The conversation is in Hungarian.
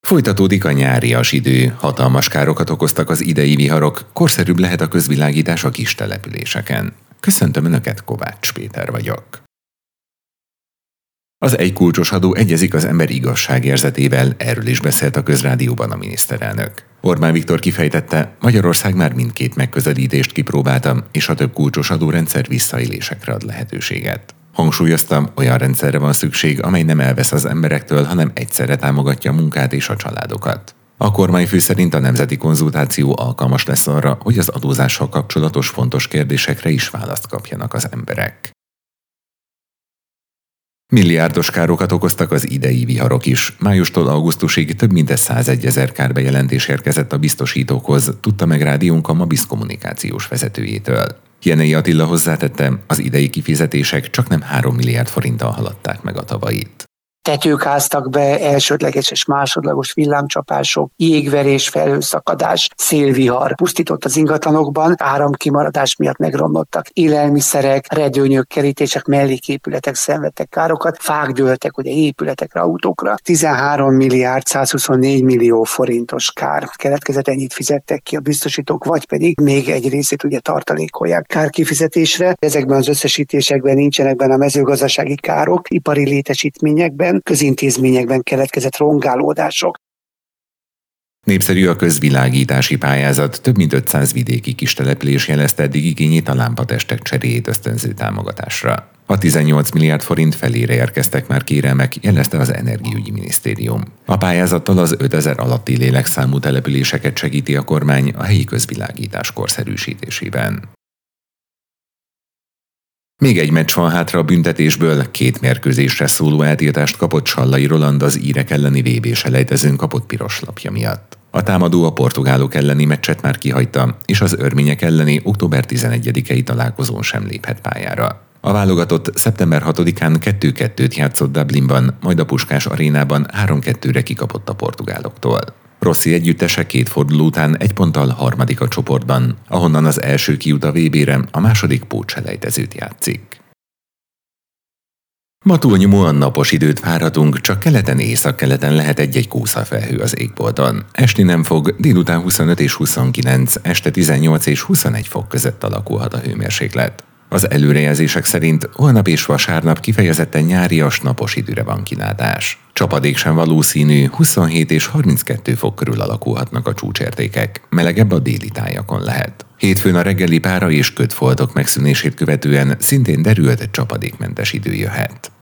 Folytatódik a nyárias idő, hatalmas károkat okoztak az idei viharok, korszerűbb lehet a közvilágítás a kis településeken. Köszöntöm Önöket, Kovács Péter vagyok. Az egykulcsos adó egyezik az ember igazságérzetével, erről is beszélt a Közrádióban a miniszterelnök. Orbán Viktor kifejtette, Magyarország már mindkét megközelítést kipróbálta, és a több kulcsos adórendszer visszaélésekre ad lehetőséget. Hangsúlyoztam, olyan rendszerre van szükség, amely nem elvesz az emberektől, hanem egyszerre támogatja a munkát és a családokat. A kormányfő szerint a nemzeti konzultáció alkalmas lesz arra, hogy az adózással kapcsolatos fontos kérdésekre is választ kapjanak az emberek. Milliárdos károkat okoztak az idei viharok is. Májustól augusztusig több mint 101 000 kárbejelentés érkezett a biztosítókhoz, tudta meg rádiónk a Mabisz kommunikációs vezetőjétől. Jenei Attila hozzátette, az idei kifizetések csaknem 3 milliárd forinttal haladták meg a tavalyit. Tetők áztak be, elsődleges és másodlagos villámcsapások, jégverés, felhőszakadás, szélvihar pusztított az ingatlanokban, áramkimaradás miatt megromlottak élelmiszerek, redőnyök, kerítések, melléképületek szenvedtek károkat, fák dőltek ugye épületekre, autókra. 13 milliárd 124 millió forintos kár keletkezett, ennyit fizettek ki a biztosítók, vagy pedig még egy részét ugye tartalékolják kárkifizetésre. Ezekben az összesítésekben nincsenek benne a mezőgazdasági károk, ipari létesítményekben, közintézményekben keletkezett rongálódások. Népszerű a közvilágítási pályázat, több mint 500 vidéki kistelepülés jelezte eddig igényét a lámpatestek cseréjét ösztönző támogatásra. A 18 milliárd forint felére érkeztek már kérelmek, jelezte az Energiaügyi Minisztérium. A pályázattal az 5000 alatti lélekszámú településeket segíti a kormány a helyi közvilágítás korszerűsítésében. Még egy meccs van hátra a büntetésből, 2 mérkőzésre szóló eltiltást kapott Sallai Roland az írek elleni VB-selejtezőn kapott piros lapja miatt. A támadó a portugálok elleni meccset már kihagyta, és az örmények elleni október 11-i találkozón sem léphet pályára. A válogatott szeptember 6-án 2-2-t játszott Dublinban, majd a Puskás arénában 3-2-re kikapott a portugáloktól. Rossi együttese 2 forduló után 1 ponttal harmadik a csoportban, ahonnan az első kijut a VB-re, a második pótselejtezőt játszik. Ma túlnyomóan napos időt várhatunk, csak keleten északkeleten lehet egy-egy kószafelhő az égbolton. Esni nem fog, délután 25 és 29, este 18 és 21 fok között alakulhat a hőmérséklet. Az előrejelzések szerint holnap és vasárnap kifejezetten nyárias, napos időre van kilátás. Csapadék sem valószínű, 27 és 32 fok körül alakulhatnak a csúcsértékek, melegebb a déli tájakon lehet. Hétfőn a reggeli pára és ködfoltok megszűnését követően szintén derült, csapadékmentes idő jöhet.